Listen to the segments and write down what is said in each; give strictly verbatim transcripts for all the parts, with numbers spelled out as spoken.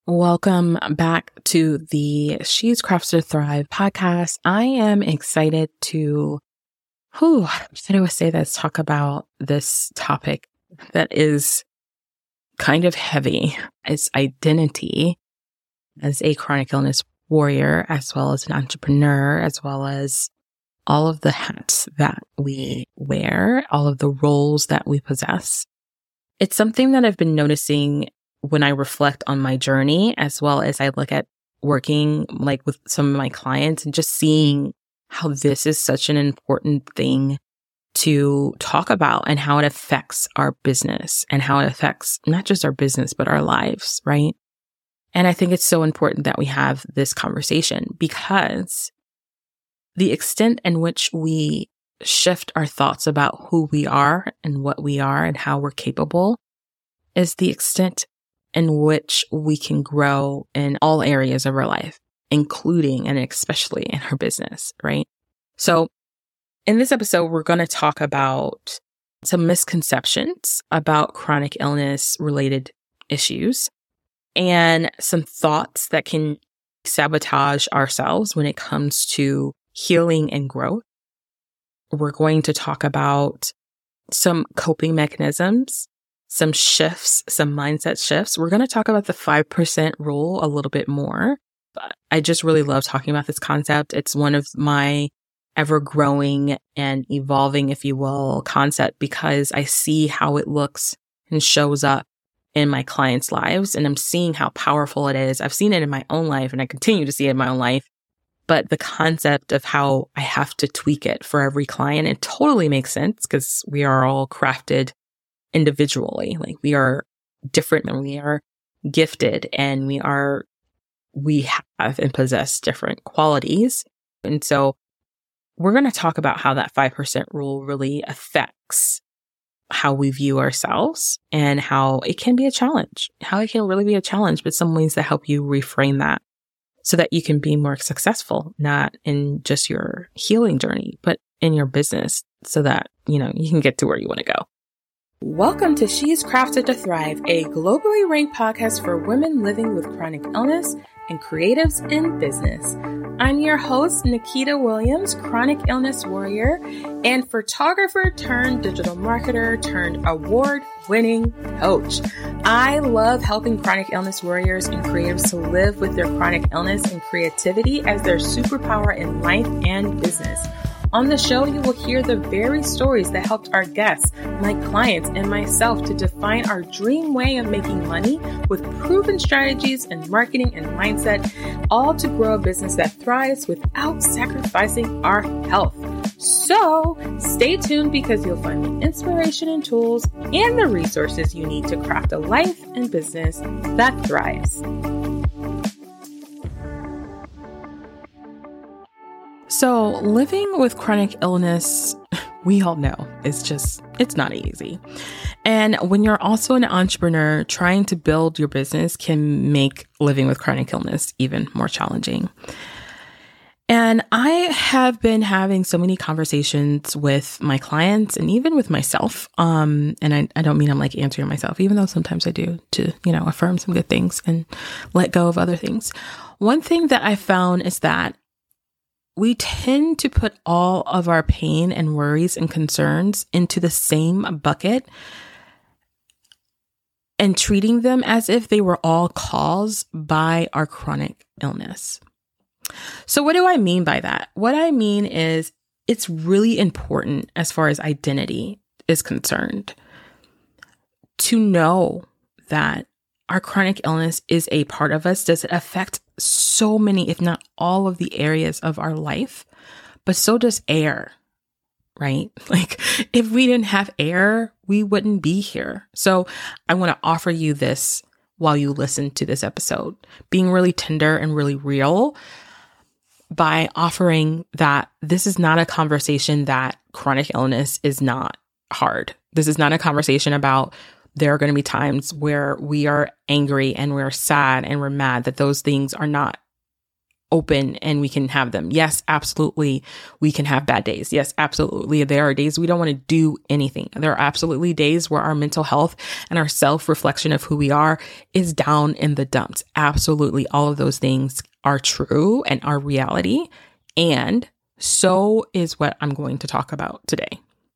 Welcome back to the She's Crafted to Thrive podcast. I am excited to, whew, I would say let's talk about this topic that is kind of heavy. It's identity as a chronic illness warrior, as well as an entrepreneur, as well as all of the hats that we wear, all of the roles that we possess. It's something that I've been noticing when I reflect on my journey, as well as I look at working like with some of my clients and just seeing how this is such an important thing to talk about and how it affects our business and how it affects not just our business, but our lives, right? And I think it's so important that we have this conversation because the extent in which we shift our thoughts about who we are and what we are and how we're capable is the extent in which we can grow in all areas of our life, including and especially in our business, right? So in this episode, we're going to talk about some misconceptions about chronic illness related issues and some thoughts that can sabotage ourselves when it comes to healing and growth. We're going to talk about some coping mechanisms, some shifts, some mindset shifts. We're going to talk about the five percent rule a little bit more. I just really love talking about this concept. It's one of my ever growing and evolving, if you will, concept because I see how it looks and shows up in my clients' lives. And I'm seeing how powerful it is. I've seen it in my own life and I continue to see it in my own life. But the concept of how I have to tweak it for every client, it totally makes sense because we are all crafted individually. Like we are different and we are gifted and we are, we have and possess different qualities. And so we're going to talk about how that five percent rule really affects how we view ourselves and how it can be a challenge, how it can really be a challenge, but some ways that help you reframe that so that you can be more successful, not in just your healing journey, but in your business so that, you know, you can get to where you want to go. Welcome to She's Crafted to Thrive, a globally ranked podcast for women living with chronic illness and creatives in business. I'm your host, Nikita Williams, chronic illness warrior and photographer turned digital marketer turned award-winning coach. I love helping chronic illness warriors and creatives to live with their chronic illness and creativity as their superpower in life and business. On the show, you will hear the very stories that helped our guests, my clients, and myself to define our dream way of making money with proven strategies and marketing and mindset, all to grow a business that thrives without sacrificing our health. So stay tuned because you'll find the inspiration and tools and the resources you need to craft a life and business that thrives. So living with chronic illness, we all know it's just, it's not easy. And when you're also an entrepreneur, trying to build your business can make living with chronic illness even more challenging. And I have been having so many conversations with my clients and even with myself. Um, and I, I don't mean I'm like answering myself, even though sometimes I do, to, you know, affirm some good things and let go of other things. One thing that I found is that we tend to put all of our pain and worries and concerns into the same bucket and treating them as if they were all caused by our chronic illness. So what do I mean by that? What I mean is it's really important as far as identity is concerned to know that our chronic illness is a part of us. Does it affect so many, if not all of the areas of our life? But so does air, right? Like if we didn't have air, we wouldn't be here. So I want to offer you this while you listen to this episode, being really tender and really real by offering that this is not a conversation that chronic illness is not hard. This is not a conversation about there are going to be times where we are angry and we're sad and we're mad, that those things are not open and we can have them. Yes, absolutely. We can have bad days. Yes, absolutely. There are days we don't want to do anything. There are absolutely days where our mental health and our self-reflection of who we are is down in the dumps. Absolutely. All of those things are true and are reality. And so is what I'm going to talk about today.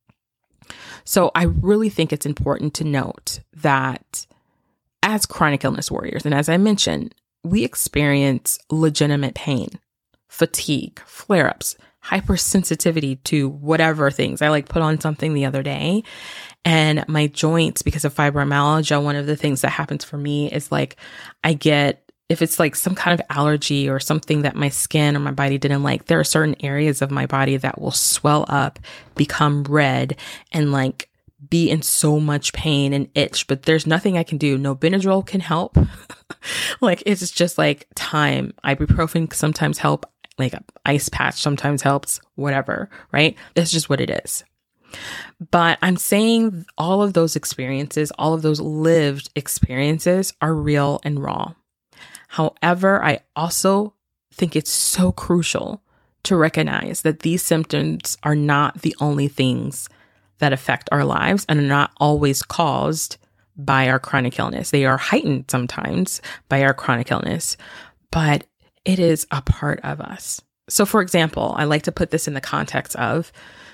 So I really think it's important to note that as chronic illness warriors, and as I mentioned, we experience legitimate pain, fatigue, flare-ups, hypersensitivity to whatever things. I like put on something the other day and my joints, because of fibromyalgia, one of the things that happens for me is like I get, if it's like some kind of allergy or something that my skin or my body didn't like, there are certain areas of my body that will swell up, become red, and like be in so much pain and itch, but there's nothing I can do. No Benadryl can help. Like, it's just like time. Ibuprofen sometimes help, like an ice patch sometimes helps, whatever, right? That's just what it is. But I'm saying all of those experiences, all of those lived experiences are real and raw. However, I also think it's so crucial to recognize that these symptoms are not the only things that affect our lives and are not always caused by our chronic illness. They are heightened sometimes by our chronic illness, but it is a part of us. So for example, I like to put this in the context of,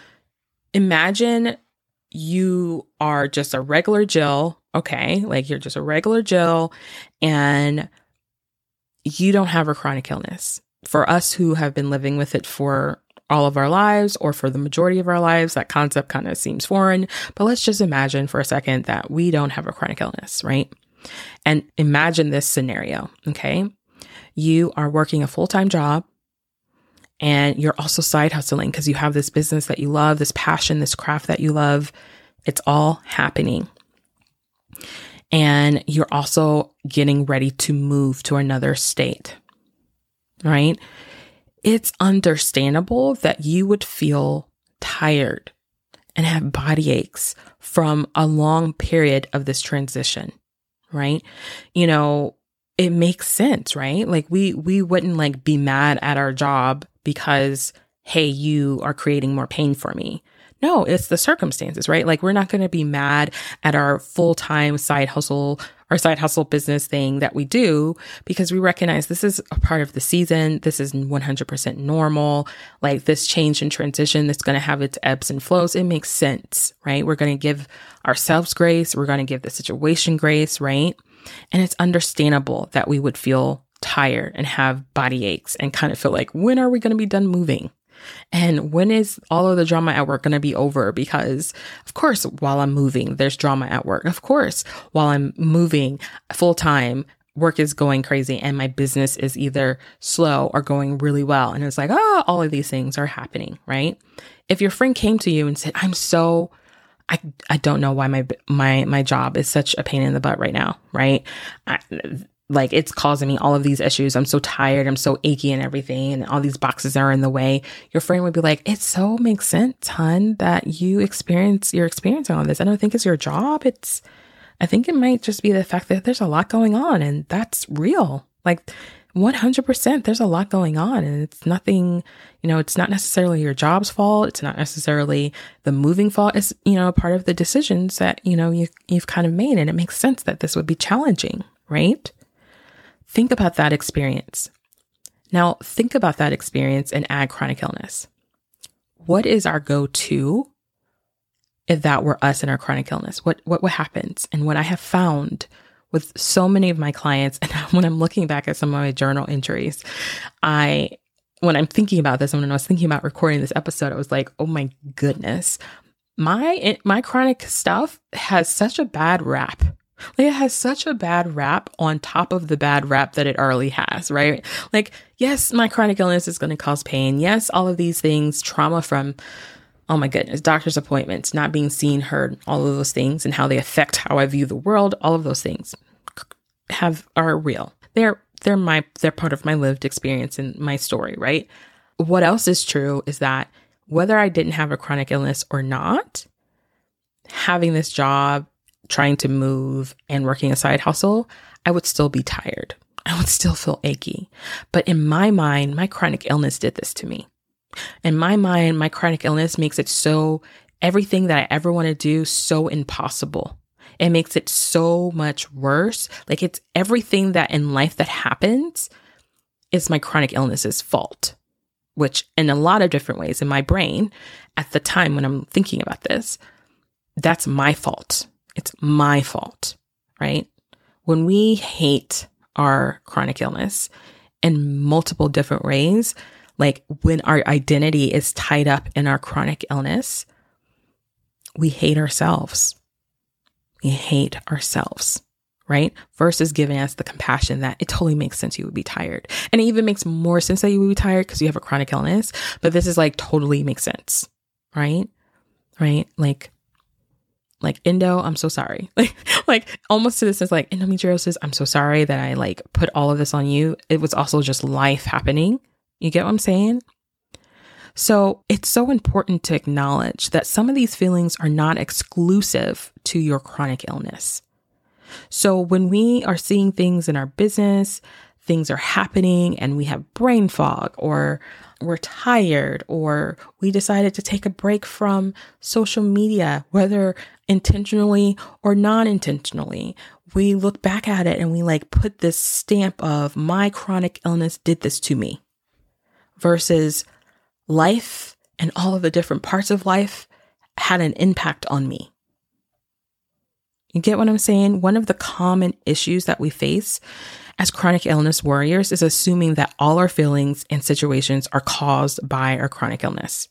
imagine you are just a regular Jill, okay? Like you're just a regular Jill and you don't have a chronic illness. For us who have been living with it for all of our lives, or for the majority of our lives, that concept kind of seems foreign, but let's just imagine for a second that we don't have a chronic illness, right? And imagine this scenario, okay? You are working a full-time job and you're also side hustling because you have this business that you love, this passion, this craft that you love. It's all happening. And you're also getting ready to move to another state, right? It's understandable that you would feel tired and have body aches from a long period of this transition, right? You know, it makes sense, right? Like we, we wouldn't like be mad at our job because, hey, you are creating more pain for me. No, it's the circumstances, right? Like we're not going to be mad at our full-time side hustle, our side hustle business thing that we do, because we recognize this is a part of the season. This is one hundred percent normal. Like this change and transition that's going to have its ebbs and flows. It makes sense, right? We're going to give ourselves grace. We're going to give the situation grace, right? And it's understandable that we would feel tired and have body aches and kind of feel like, when are we going to be done moving? And when is all of the drama at work going to be over? Because of course, while I'm moving, there's drama at work. Of course, while I'm moving full time, work is going crazy and my business is either slow or going really well. And it's like, oh, all of these things are happening, right? If your friend came to you and said, I'm so, I, I don't know why my, my, my job is such a pain in the butt right now, right? I, Like it's causing me all of these issues. I'm so tired. I'm so achy and everything. And all these boxes are in the way. Your friend would be like, it so makes sense, hun, that you experience, you're experiencing all this. I don't think it's your job. It's, I think it might just be the fact that there's a lot going on and that's real. Like one hundred percent there's a lot going on and it's nothing, you know, it's not necessarily your job's fault. It's not necessarily the moving fault. It's, you know, part of the decisions that, you know, you, you've kind of made. And it makes sense that this would be challenging, right? Think about that experience. Now, think about that experience and add chronic illness. What is our go-to if that were us and our chronic illness? What, what, what happens? And what I have found with so many of my clients, and when I'm looking back at some of my journal entries, I, when I'm thinking about this, and when I was thinking about recording this episode, I was like, oh my goodness, my, my chronic stuff has such a bad rap. Like it has such a bad rap on top of the bad rap that it already has, right? Like, yes, my chronic illness is going to cause pain. Yes, all of these things, trauma from, oh my goodness, doctor's appointments, not being seen, heard, all of those things and how they affect how I view the world. All of those things have, are real. They're, they're my, they're part of my lived experience and my story, right? What else is true is that whether I didn't have a chronic illness or not, having this job, trying to move and working a side hustle, I would still be tired. I would still feel achy. But in my mind, my chronic illness did this to me. In my mind, my chronic illness makes it so everything that I ever want to do so impossible. It makes it so much worse. Like it's everything that in life that happens is my chronic illness's fault, which in a lot of different ways in my brain at the time when I'm thinking about this, that's my fault. It's my fault, right? When we hate our chronic illness in multiple different ways, like when our identity is tied up in our chronic illness, we hate ourselves. We hate ourselves, right? Versus giving us the compassion that it totally makes sense you would be tired. And it even makes more sense that you would be tired because you have a chronic illness. But this is like totally makes sense, right? Right? Like, like endo, I'm so sorry. Like, like almost to this is like endometriosis. I'm so sorry that I like put all of this on you. It was also just life happening. You get what I'm saying? So it's so important to acknowledge that some of these feelings are not exclusive to your chronic illness. So when we are seeing things in our business, things are happening and we have brain fog, or we're tired, or we decided to take a break from social media, whether intentionally or non-intentionally, we look back at it and we like put this stamp of my chronic illness did this to me versus life and all of the different parts of life had an impact on me. You get what I'm saying? One of the common issues that we face as chronic illness warriors is assuming that all our feelings and situations are caused by our chronic illness.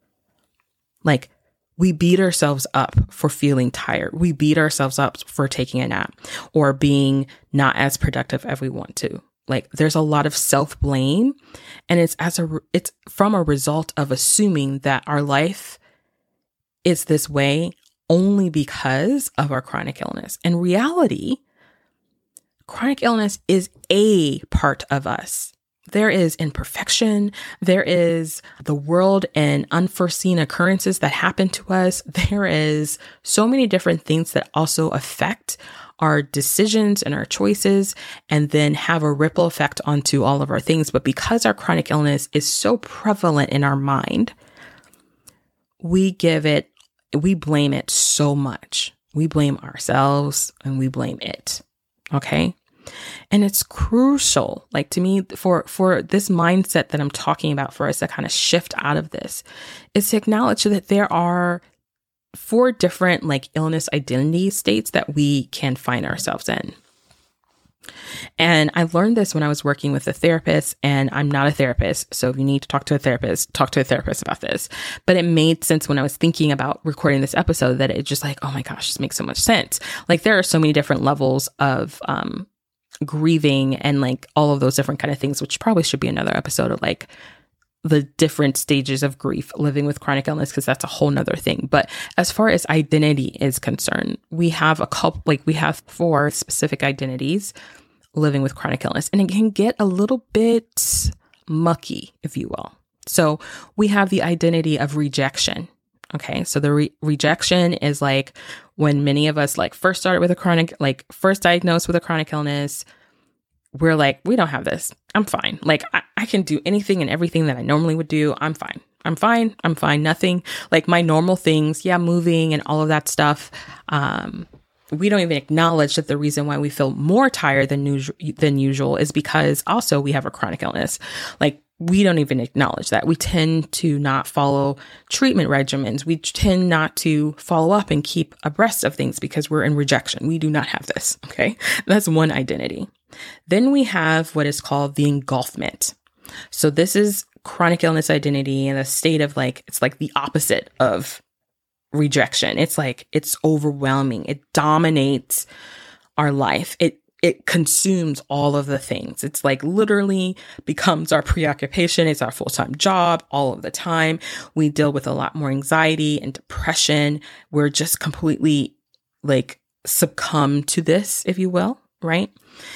Like we beat ourselves up for feeling tired. We beat ourselves up for taking a nap or being not as productive as we want to. Like there's a lot of self-blame, and it's as a it's from a result of assuming that our life is this way only because of our chronic illness. In reality, chronic illness is a part of us. There is imperfection. There is the world and unforeseen occurrences that happen to us. There is so many different things that also affect our decisions and our choices, and then have a ripple effect onto all of our things. But because our chronic illness is so prevalent in our mind, we give it, we blame it so much. We blame ourselves and we blame it. Okay. And it's crucial, like to me, for, for this mindset that I'm talking about, for us to kind of shift out of this, is to acknowledge that there are four different like illness identity states that we can find ourselves in. And I learned this when I was working with a therapist, and I'm not a therapist. So if you need to talk to a therapist, talk to a therapist about this. But it made sense when I was thinking about recording this episode that it just like, oh my gosh, this makes so much sense. Like there are so many different levels of um, grieving and like all of those different kind of things, which probably should be another episode of like the different stages of grief, living with chronic illness, because that's a whole nother thing. But as far as identity is concerned, we have a couple, like we have four specific identities living with chronic illness, and it can get a little bit mucky, if you will. So we have the identity of rejection. Okay. So the re- rejection is like when many of us like first started with a chronic, like first diagnosed with a chronic illness, we're like, we don't have this. I'm fine. Like I, I can do anything and everything that I normally would do. I'm fine. I'm fine. I'm fine. Nothing like my normal things. Yeah. Moving and all of that stuff. Um, we don't even acknowledge that the reason why we feel more tired than usual, than usual is because also we have a chronic illness. Like we don't even acknowledge that. We tend to not follow treatment regimens. We tend not to follow up and keep abreast of things because we're in rejection. We do not have this. Okay. That's one identity. Then we have what is called the engulfment. So this is chronic illness identity in a state of like, it's like the opposite of rejection. It's like, it's overwhelming. It dominates our life. It, it consumes all of the things. It's like literally becomes our preoccupation. It's our full-time job all of the time. We deal with a lot more anxiety and depression. We're just completely like succumb to this, if you will, right?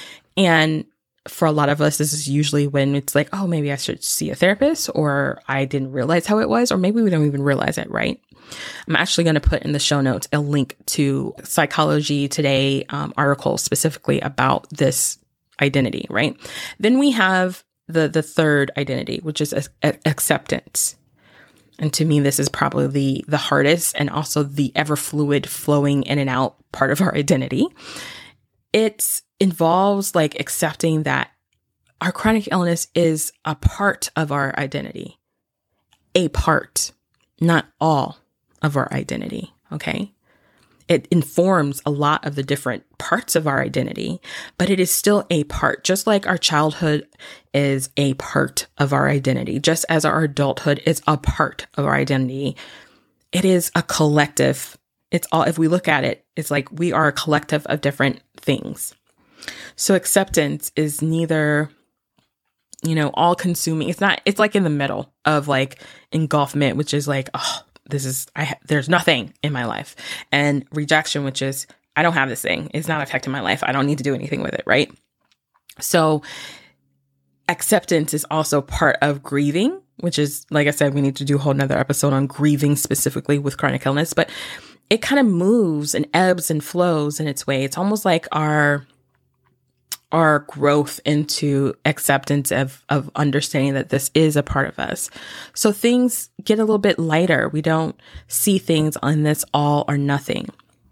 And for a lot of us, this is usually when it's like, oh, maybe I should see a therapist, or I didn't realize how it was, or maybe we don't even realize it, right? I'm actually going to put in the show notes a link to Psychology Today um, article specifically about this identity, right? Then we have the the third identity, which is a, a, acceptance. And to me, this is probably the, the hardest and also the ever fluid flowing in and out part of our identity. It involves like accepting that our chronic illness is a part of our identity, a part, not all of our identity. Okay. It informs a lot of the different parts of our identity, but it is still a part, just like our childhood is a part of our identity, just as our adulthood is a part of our identity. It is a collective. It's all, if we look at it, it's like we are a collective of different things. So acceptance is neither, you know, all consuming. It's not, it's like in the middle of like engulfment, which is like, oh, this is, I, ha- there's nothing in my life. And rejection, which is, I don't have this thing. It's not affecting my life. I don't need to do anything with it. Right. So acceptance is also part of grieving, which is, like I said, we need to do a whole nother episode on grieving specifically with chronic illness, but it kind of moves and ebbs and flows in its way. It's almost like our our growth into acceptance of, of understanding that this is a part of us. So things get a little bit lighter. We don't see things on this all or nothing.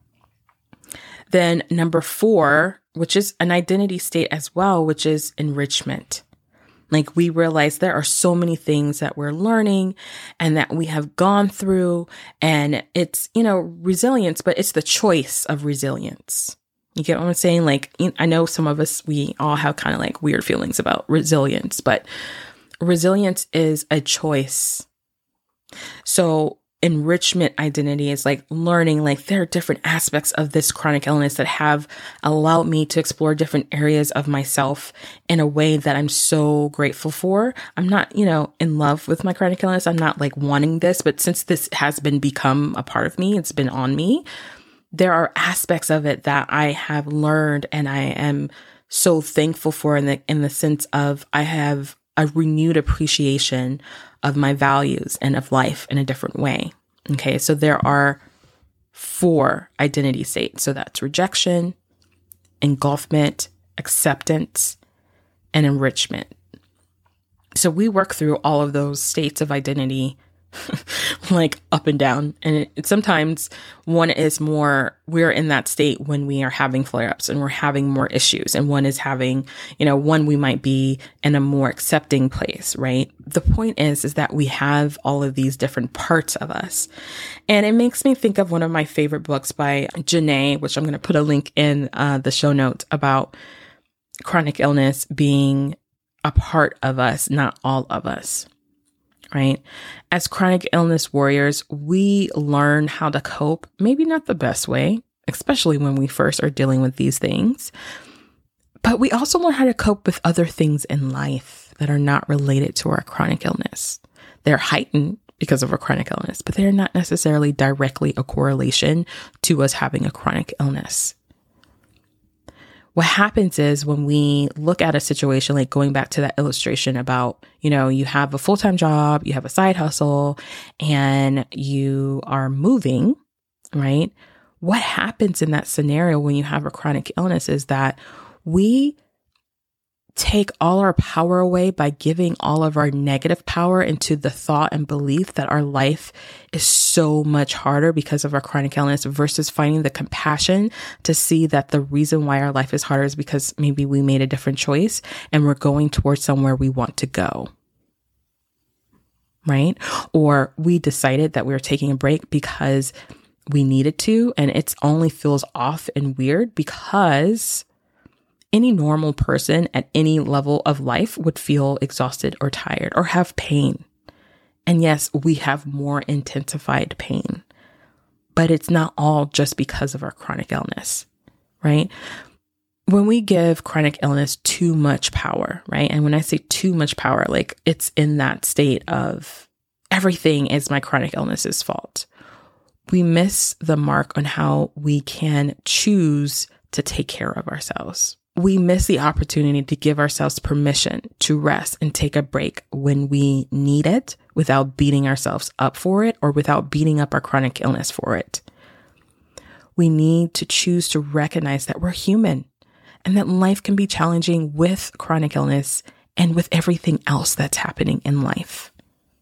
Then number four, which is an identity state as well, which is enrichment. Like we realize there are so many things that we're learning and that we have gone through, and it's, you know, resilience, but it's the choice of resilience. You get what I'm saying? Like, I know some of us, we all have kind of like weird feelings about resilience, but resilience is a choice. So enrichment identity is like learning, like there are different aspects of this chronic illness that have allowed me to explore different areas of myself in a way that I'm so grateful for. I'm not, you know, in love with my chronic illness. I'm not like wanting this, but since this has been become a part of me, it's been on me. There are aspects of it that I have learned and I am so thankful for in the, in the sense of I have a renewed appreciation of my values and of life in a different way. Okay. So there are four identity states. So that's rejection, engulfment, acceptance, and enrichment. So we work through all of those states of identity like up and down. And it, it, sometimes one is more, we're in that state when we are having flare-ups and we're having more issues. And one is having, you know, one we might be in a more accepting place, right? The point is, is that we have all of these different parts of us. And it makes me think of one of my favorite books by Janae, which I'm going to put a link in uh, the show notes, about chronic illness being a part of us, not all of us. Right? As chronic illness warriors, we learn how to cope, maybe not the best way, especially when we first are dealing with these things. But we also learn how to cope with other things in life that are not related to our chronic illness. They're heightened because of our chronic illness, but they're not necessarily directly a correlation to us having a chronic illness. What happens is when we look at a situation, like going back to that illustration about, you know, you have a full-time job, you have a side hustle, and you are moving, right? What happens in that scenario when you have a chronic illness is that we take all our power away by giving all of our negative power into the thought and belief that our life is so much harder because of our chronic illness, versus finding the compassion to see that the reason why our life is harder is because maybe we made a different choice and we're going towards somewhere we want to go. Right? Or we decided that we were taking a break because we needed to, and it only feels off and weird because any normal person at any level of life would feel exhausted or tired or have pain. And yes, we have more intensified pain, but it's not all just because of our chronic illness, right? When we give chronic illness too much power, right? And when I say too much power, like it's in that state of everything is my chronic illness's fault. We miss the mark on how we can choose to take care of ourselves. We miss the opportunity to give ourselves permission to rest and take a break when we need it without beating ourselves up for it or without beating up our chronic illness for it. We need to choose to recognize that we're human and that life can be challenging with chronic illness and with everything else that's happening in life.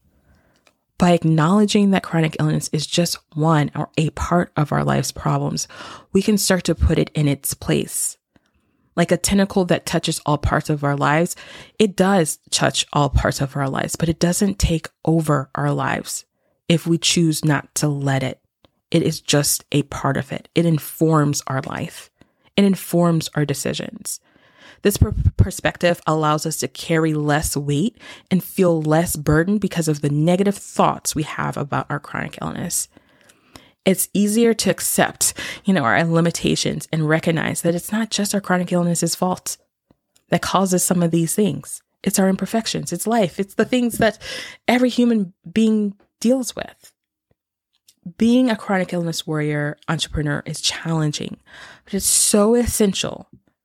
By acknowledging that chronic illness is just one or a part of our life's problems, we can start to put it in its place. Like a tentacle that touches all parts of our lives, it does touch all parts of our lives, but it doesn't take over our lives if we choose not to let it. It is just a part of it. It informs our life. It informs our decisions. This per- perspective allows us to carry less weight and feel less burdened because of the negative thoughts we have about our chronic illness. It's easier to accept, you know, our limitations and recognize that it's not just our chronic illness's fault that causes some of these things. It's our imperfections. It's life. It's the things that every human being deals with. Being a chronic illness warrior entrepreneur is challenging, but it's so essential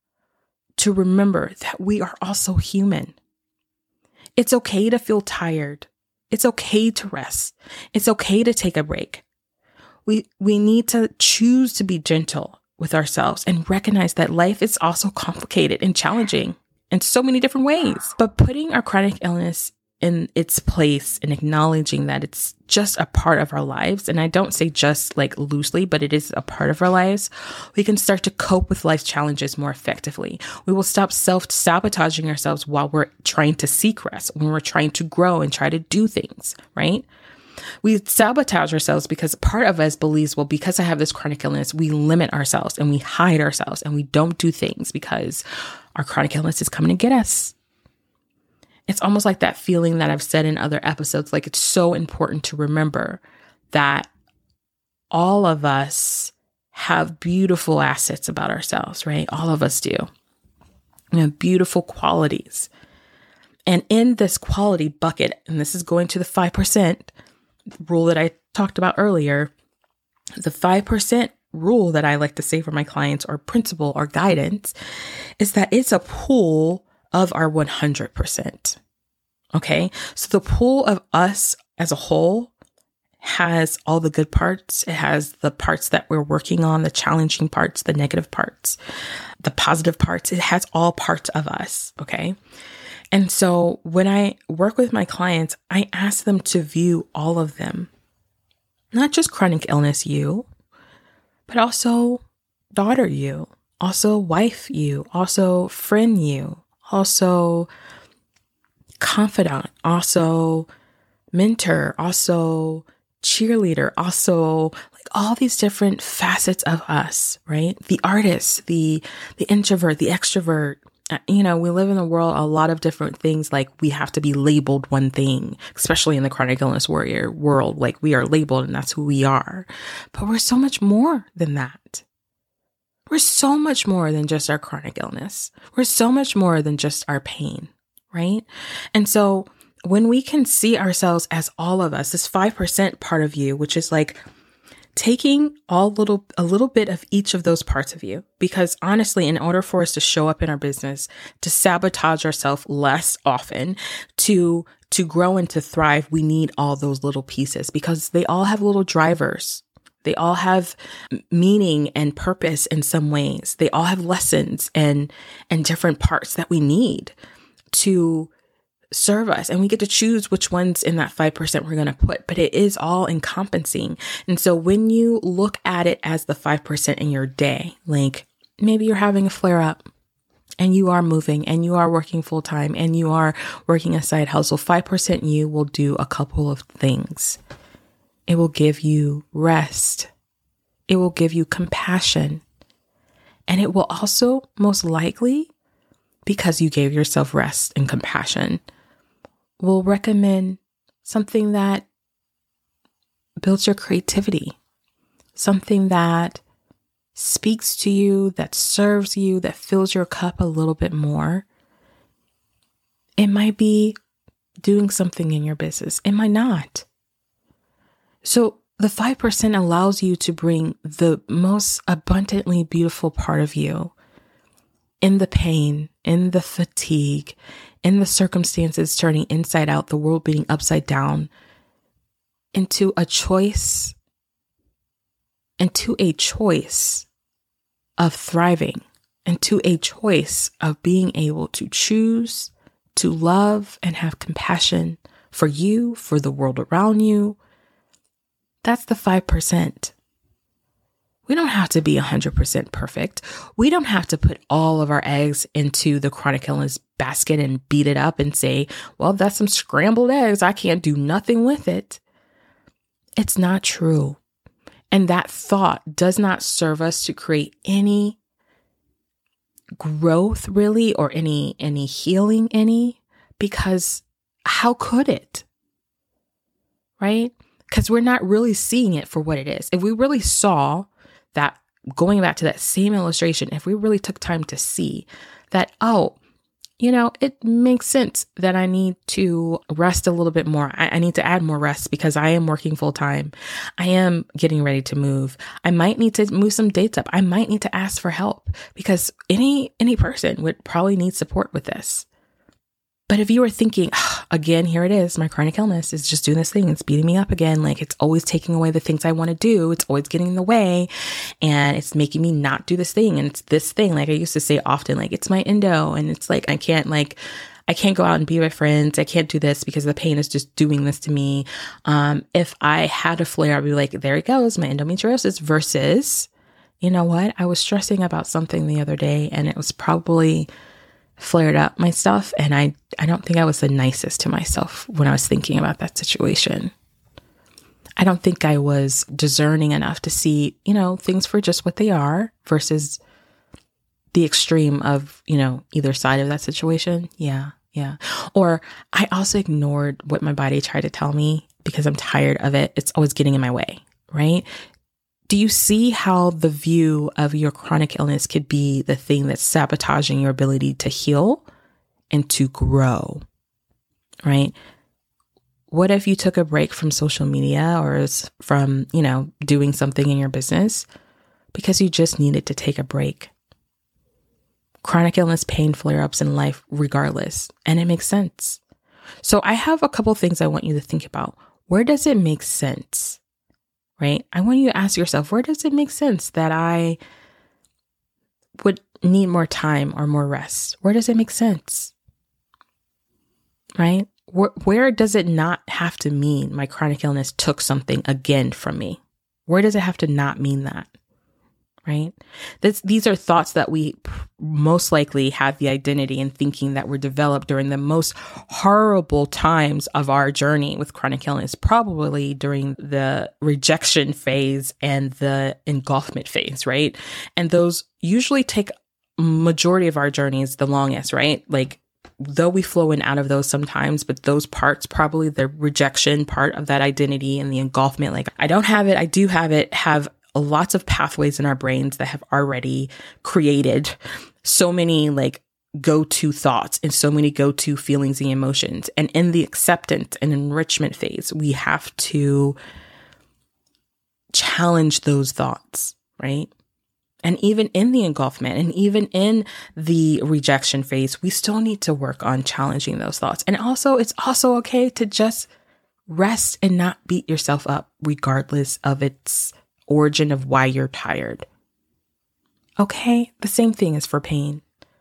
to remember that we are also human. It's okay to feel tired. It's okay to rest. It's okay to take a break. We we need to choose to be gentle with ourselves and recognize that life is also complicated and challenging in so many different ways. But putting our chronic illness in its place and acknowledging that it's just a part of our lives, and I don't say just like loosely, but it is a part of our lives, we can start to cope with life's challenges more effectively. We will stop self-sabotaging ourselves while we're trying to seek rest, when we're trying to grow and try to do things, right? We sabotage ourselves because part of us believes, well, because I have this chronic illness, we limit ourselves and we hide ourselves and we don't do things because our chronic illness is coming to get us. It's almost like that feeling that I've said in other episodes, like it's so important to remember that all of us have beautiful assets about ourselves, right? All of us do. We have beautiful qualities. And in this quality bucket, and this is going to the five percent rule that I talked about earlier, the five percent rule that I like to say for my clients, or principle or guidance, is that it's a pool of our one hundred percent. Okay. So the pool of us as a whole has all the good parts. It has the parts that we're working on, the challenging parts, the negative parts, the positive parts. It has all parts of us. Okay. And so when I work with my clients, I ask them to view all of them, not just chronic illness you, but also daughter you, also wife you, also friend you, also confidant, also mentor, also cheerleader, also like all these different facets of us, right? The artist, the the introvert, the extrovert. You know, we live in a world, a lot of different things, like we have to be labeled one thing, especially in the chronic illness warrior world, like we are labeled and that's who we are. But we're so much more than that. We're so much more than just our chronic illness. We're so much more than just our pain, right? And so when we can see ourselves as all of us, this five percent part of you, which is like taking all little, a little bit of each of those parts of you, because honestly, in order for us to show up in our business, to sabotage ourselves less often, to, to grow and to thrive, we need all those little pieces because they all have little drivers. They all have meaning and purpose in some ways. They all have lessons and, and different parts that we need to serve us. And we get to choose which ones in that five percent we're going to put, but it is all encompassing. And so when you look at it as the five percent in your day, like maybe you're having a flare up and you are moving and you are working full time and you are working a side hustle, five percent you will do a couple of things. It will give you rest. It will give you compassion. And it will also most likely, because you gave yourself rest and compassion, will recommend something that builds your creativity, something that speaks to you, that serves you, that fills your cup a little bit more. It might be doing something in your business. It might not. So the five percent allows you to bring the most abundantly beautiful part of you in the pain, in the fatigue, in the circumstances turning inside out, the world being upside down, into a choice, into a choice of thriving, into a choice of being able to choose to love and have compassion for you, for the world around you. That's the five percent. We don't have to be one hundred percent perfect. We don't have to put all of our eggs into the chronic illness basket and beat it up and say, well, that's some scrambled eggs. I can't do nothing with it. It's not true. And that thought does not serve us to create any growth really, or any, any healing any, because how could it? Right? Because we're not really seeing it for what it is. If we really saw that, going back to that same illustration, if we really took time to see that, oh, you know, it makes sense that I need to rest a little bit more. I, I need to add more rest because I am working full time. I am getting ready to move. I might need to move some dates up. I might need to ask for help because any, any person would probably need support with this. But if you were thinking, oh, again, here it is, my chronic illness is just doing this thing. It's beating me up again. Like it's always taking away the things I want to do. It's always getting in the way and it's making me not do this thing. And it's this thing, like I used to say often, like it's my endo. And it's like, I can't like, I can't go out and be with friends. I can't do this because the pain is just doing this to me. Um, if I had a flare, I'd be like, there it goes, my endometriosis versus, you know what? I was stressing about something the other day and it was probably flared up my stuff. And I, I don't think I was the nicest to myself when I was thinking about that situation. I don't think I was discerning enough to see, you know, things for just what they are versus the extreme of, you know, either side of that situation. Yeah. Yeah. Or I also ignored what my body tried to tell me because I'm tired of it. It's always getting in my way, right? Do you see how the view of your chronic illness could be the thing that's sabotaging your ability to heal and to grow, right? What if you took a break from social media or from, you know, doing something in your business because you just needed to take a break? Chronic illness, pain, flare-ups in life regardless, and it makes sense. So I have a couple things I want you to think about. Where does it make sense? Right? I want you to ask yourself, where does it make sense that I would need more time or more rest? Where does it make sense? Right? Where, where does it not have to mean my chronic illness took something again from me? Where does it have to not mean that? Right? This, these are thoughts that we most likely have the identity and thinking that were developed during the most horrible times of our journey with chronic illness, probably during the rejection phase and the engulfment phase, right? And those usually take majority of our journeys the longest, right? Like, though we flow in out of those sometimes, but those parts, probably the rejection part of that identity and the engulfment, like, I don't have it, I do have it, have lots of pathways in our brains that have already created so many like go-to thoughts and so many go-to feelings and emotions. And in the acceptance and enrichment phase, we have to challenge those thoughts, right? And even in the engulfment and even in the rejection phase, we still need to work on challenging those thoughts. And also, it's also okay to just rest and not beat yourself up regardless of its origin of why you're tired. Okay, the same thing is for pain.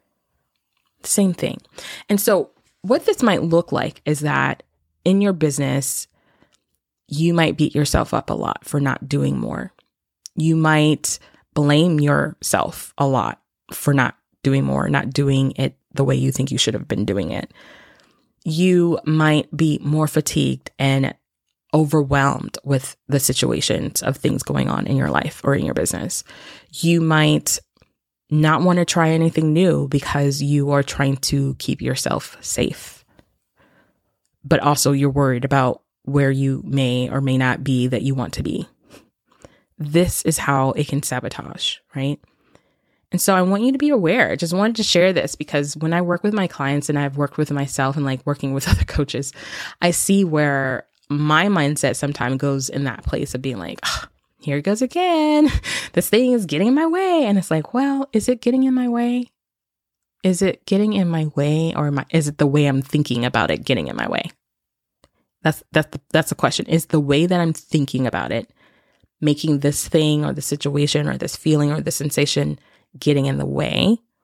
Same thing. And so what this might look like is that in your business, you might beat yourself up a lot for not doing more. You might blame yourself a lot for not doing more, not doing it the way you think you should have been doing it. You might be more fatigued and overwhelmed with the situations of things going on in your life or in your business. You might not want to try anything new because you are trying to keep yourself safe. But also you're worried about where you may or may not be that you want to be. This is how it can sabotage, right? And so I want you to be aware. I just wanted to share this because when I work with my clients and I've worked with myself and like working with other coaches, I see where my mindset sometimes goes in that place of being like, oh, here it goes again. This thing is getting in my way. And it's like, well, is it getting in my way? Is it getting in my way or am I, is it the way I'm thinking about it getting in my way? That's, that's, the, that's the question. Is the way that I'm thinking about it making this thing or the situation or this feeling or the sensation getting in the way?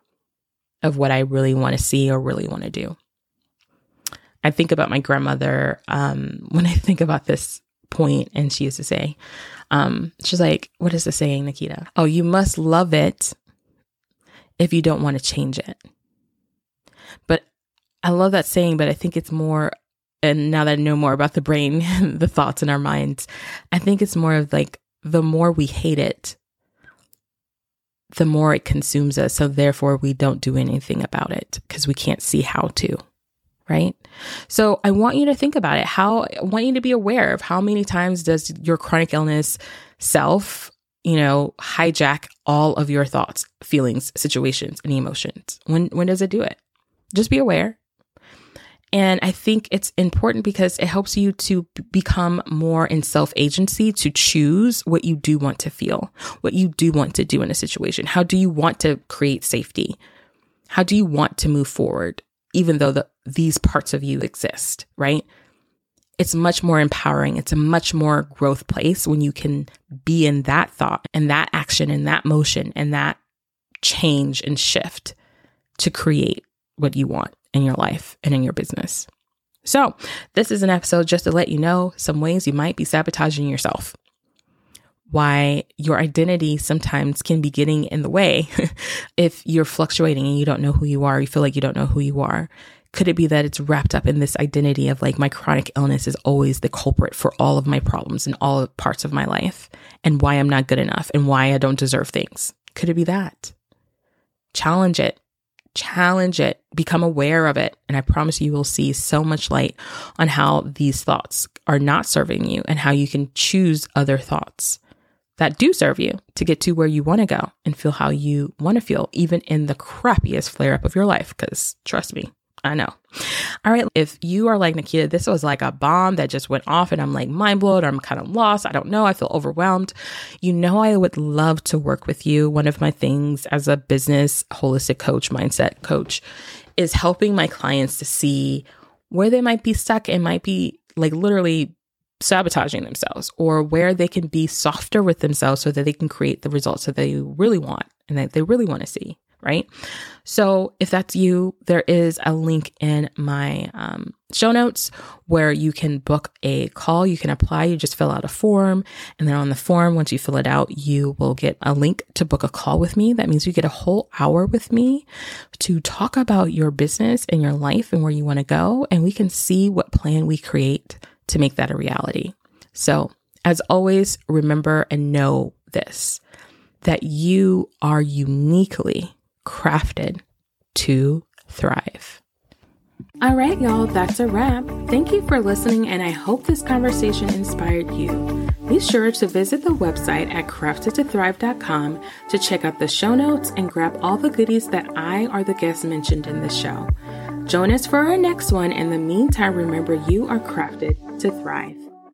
of what I really want to see or really want to do. I think about my grandmother um, when I think about this point, and she used to say, um, she's like, what is the saying, Nikita? Oh, you must love it if you don't want to change it. But I love that saying, but I think it's more, and now that I know more about the brain, the thoughts in our minds, I think it's more of like, the more we hate it, the more it consumes us. So therefore we don't do anything about it because we can't see how to, right? So I want you to think about it. How, I want you to be aware of how many times does your chronic illness self, you know, hijack all of your thoughts, feelings, situations, and emotions. When, when does it do it? Just be aware. And I think it's important because it helps you to b- become more in self-agency, to choose what you do want to feel, what you do want to do in a situation. How do you want to create safety? How do you want to move forward, even though the, these parts of you exist, right? It's much more empowering. It's a much more growth place when you can be in that thought and that action and that motion and that change and shift to create what you want in your life and in your business. So this is an episode just to let you know some ways you might be sabotaging yourself. Why your identity sometimes can be getting in the way if you're fluctuating and you don't know who you are, you feel like you don't know who you are. Could it be that it's wrapped up in this identity of like, my chronic illness is always the culprit for all of my problems in all parts of my life, and why I'm not good enough and why I don't deserve things? Could it be that? Challenge it. Challenge it, become aware of it. And I promise you will see so much light on how these thoughts are not serving you and how you can choose other thoughts that do serve you to get to where you want to go and feel how you want to feel, even in the crappiest flare up of your life. Because trust me, I know. All right. If you are like, Nikita, this was like a bomb that just went off and I'm like mind blown, or I'm kind of lost. I don't know. I feel overwhelmed. You know, I would love to work with you. One of my things as a business holistic coach, mindset coach, is helping my clients to see where they might be stuck and might be like literally sabotaging themselves, or where they can be softer with themselves so that they can create the results that they really want and that they really want to see. Right? So if that's you, there is a link in my um, show notes where you can book a call. You can apply. You just fill out a form. And then on the form, once you fill it out, you will get a link to book a call with me. That means you get a whole hour with me to talk about your business and your life and where you want to go. And we can see what plan we create to make that a reality. So as always, remember and know this, that you are uniquely crafted to thrive. All right, y'all, that's a wrap. Thank you for listening, and I hope this conversation inspired you. Be sure to visit the website at crafted to thrive dot com to check out the show notes and grab all the goodies that I or the guests mentioned in the show. Join us for our next one. In the meantime, remember, you are crafted to thrive.